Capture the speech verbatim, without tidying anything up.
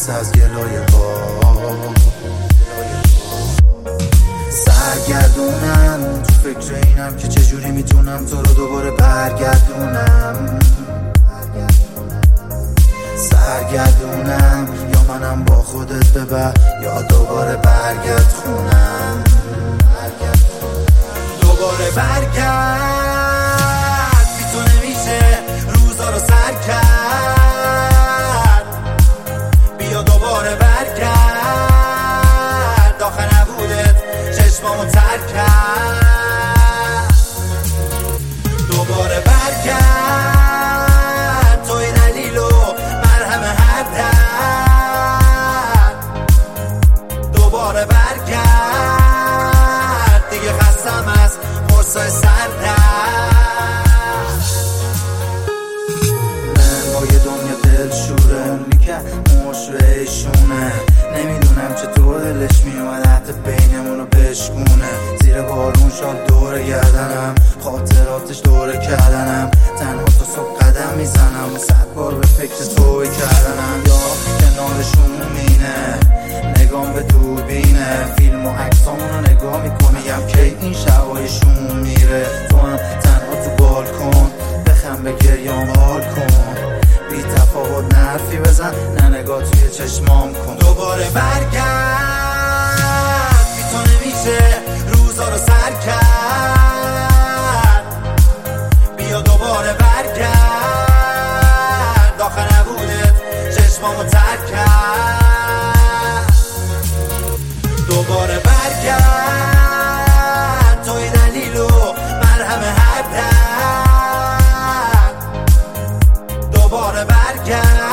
خسته از گلای با سرگردونم، تو فکر اینم که چجوری میتونم تو رو دوباره برگردونم. سرگردونم یا منم با خودت ببر یا دوباره برگرد خونم. دوباره برگرد، بی تو نمیشه روزا رو سر کرد. بیا دوباره برگرد، آخه نبودت چشمامو تر کرد. دوباره برگرد، توی دلیل و مرهم هر درد. دوباره برگرد، دیگه خستم از قرصای سردرد. من با یه دنیا دل شوره میکه مشوهشونه، نمیدونم چطور دلش میومد حتی بینمونو بشکونه. زیر بارون شاد دوره گردنم، خاطراتش دوره کردنم. تنها تا صبح قدم میزنم، صد بار به فکر توی کردنم. یا کنارشون مینه نگام به دوربینه، فیلم و عکسامونو نگاه میکنیم که این شبایشون میره. تو هم تنها تو بالکن بخم به گریام حال کن، بی تفاوت نرفی بزن نه نگاه توی چشمام کن. دوباره برگرد، بی تو نمیشه روزا رو سر کرد. بیا دوباره برگرد، آخه نبودت چشمامو تر کرد. دوباره برگرد، توی دلیل و مرهم هر درد. دوباره برگرد،